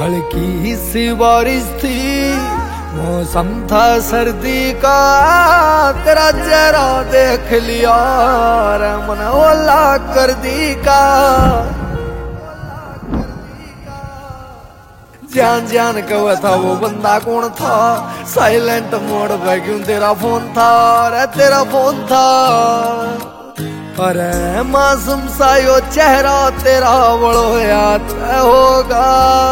हल्की सी बारिश थी, मौसम था सर्दी का, तेरा चेहरा देख लिया रे मन ओला कर दी का। जान जान कहा था वो बंदा कौन था, साइलेंट मोड पे क्यों तेरा फोन था रे तेरा फोन था। अरे मासूम सा यो चेहरा तेरा बड़ो याद होगा।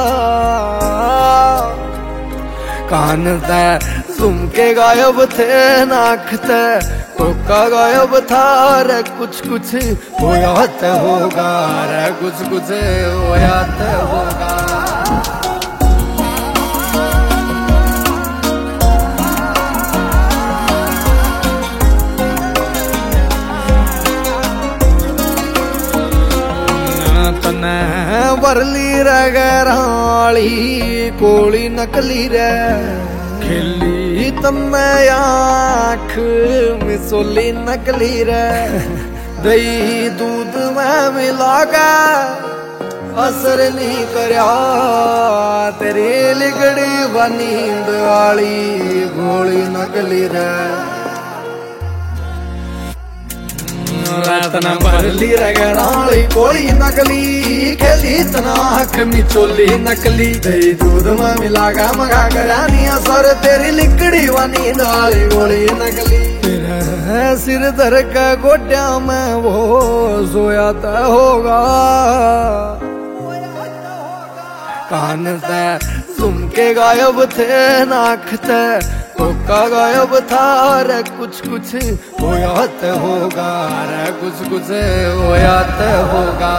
कान ते सुन के गायब थे, नाक ते टोका गायब था रे कुछ कुछ होया ते होगा रे कुछ कुछ होया ते होगा। बरली रगराली कोली नकली रे, खिली तन्ने आँख मिसोली नकली रे। दही दूध में मिला के असर नहीं करया, तेरी लिगड़ी नींद वाली गोली नकली रे। तना बरली रगड़ाली कोली नकली, खेली तना आँख मिचोली नकली। दही दूध में मिला के मगा करानी असर, तेरी लिकड़ी वानी दाली गोली नकली। तेरे सिर धर के गोड्या में वो सोया तो होगा। कान ते सुन के गायब थे, नाक ते टोका गायब था रे कुछ कुछ होया ते होगा रे कुछ कुछ होया ते होगा।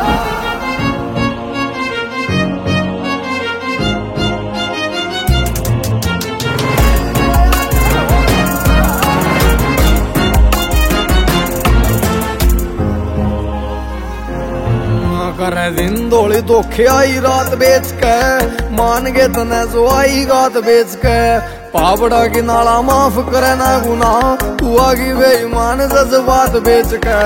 करे दिन दौड़ी धोखे आई रात बेच के, मान गए तने जो आई गात बेच के। पावड़ा की नाला माफ करे ना गुना, तू आगी बेईमान जज्बात बेच के।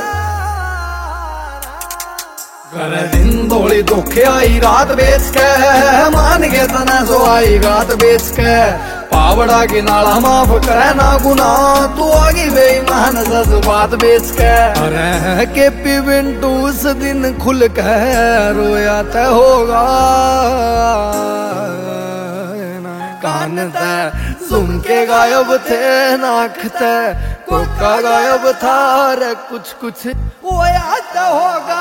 करे दिन दौड़ी धोखे आई रात बेच के, मान गए तने जो आई गात बेच के। पावड़ा की नाला माफ करे ना गुना, तू आगी बेईमान जज्बात बेच के। अरे केपी बिंटू उस दिन खुल के रोया ते होगा। कान ते सुन के गायब थे, नाक ते टोका गायब था रे कुछ कुछ होया ते होगा।